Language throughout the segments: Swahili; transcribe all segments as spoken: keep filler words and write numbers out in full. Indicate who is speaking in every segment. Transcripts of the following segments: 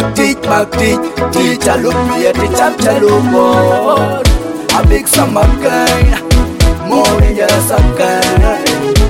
Speaker 1: Mac teach, Mac teach, teach a look me at the chap look more. A big summer kind, more than just a kind.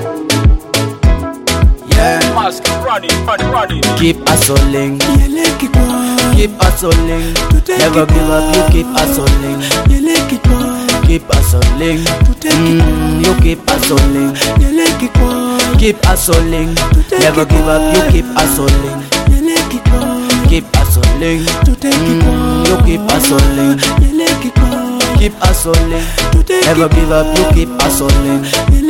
Speaker 1: Yeah,
Speaker 2: Mask running, running, running.
Speaker 1: Keep hustling, keep hustling. Never give up, you keep hustling. Keep hustling, mm, you keep hustling. Keep hustling, never give up, you keep hustling. Keep hustling, mm, you keep hustling. Keep hustling, never give up, you keep hustling.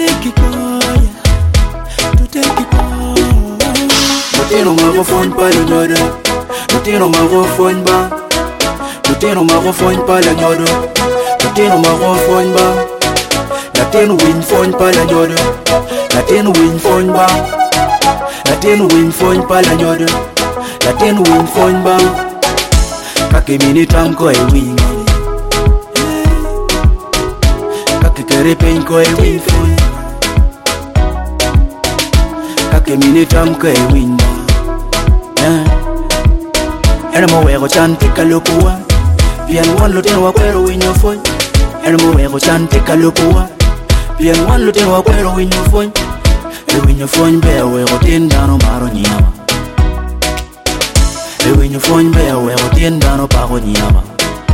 Speaker 1: Nothing on my phone, pas le nodo. Nothing on my phone, ba. Nothing on my phone, pas le nodo. Nothing on my phone, ba. Nothing win phone, pas le nodo. Nothing win phone, ba. Nothing win phone, pas le nodo. Nothing win phone, ba. Kake mini tam ko e win. Kake kere pen ko e win phone. Kake mini tam ko e win. Ene mo wego chante kalukua. Pian wan luten wa kwero winyo phone. Ene mo wego chante kalukua. Pian wan luten wa kwero winyo phone. E winyo phone be wego tindano maro nyama. E winyo phone be wego tindano pago nyama.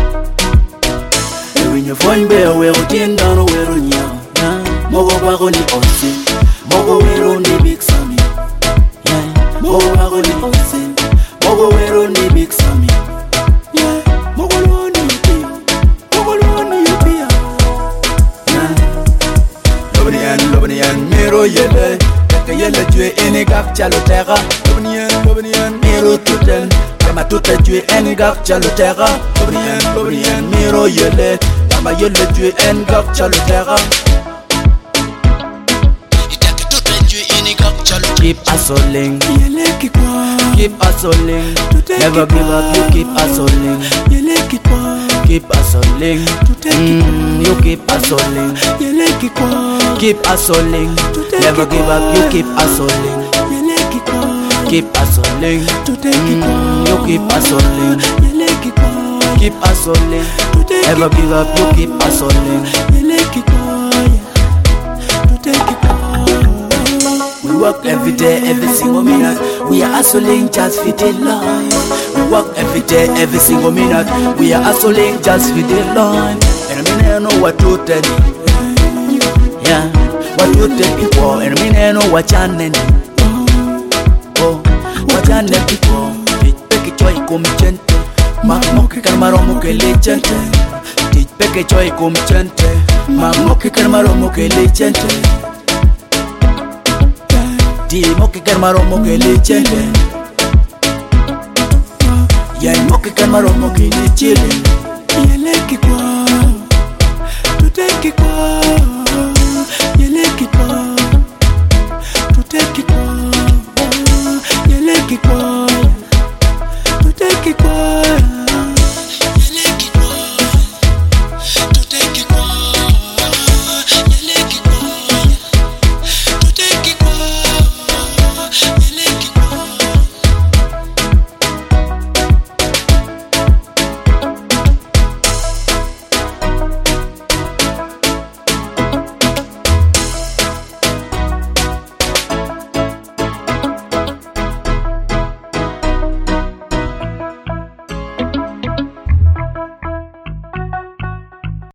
Speaker 1: E winyo phone be wego tindano wero nyama. Mogo pago ni onsi. Mogo wero ni big sami. Mogo pago ni onsi. Mogo wero ni big sami. Yeah, mogo luoni yupia. Mogo luoni yupia. Yeah. Lobanian, Lobanian, miro yele. Kaka yele tue ene gak chalo terra. Lobanian, Lobanian, miro tutel. Kama tutel tue ene gak chalo terra. Lobanian, Lobanian, miro yele. Kama yele tue ene gak chalo terra. Keep hustling, keep hustling, never give up, you keep hustling. Keep hustling, mm, you keep hustling. Keep hustling, never give up, you keep hustling. Keep hustling, mm, you keep hustling. Keep hustling, never give up, you keep hustling. We work every day, every single minute. We are hustling just for the line. We work every day, every single minute. We are hustling just for the line. And I mean I know what to tell you. Yeah, what to tell people. And I mean I know what you're doing. Oh, what you're doing people. Take it joy come gente. Ma moki karmaro moke legende. Take it joy come gente. Ma moki karmaro moke legende. Di moki karmaro moke legende. Ya moki karmaro moke legende. Yele kikwa, tuteki kwa.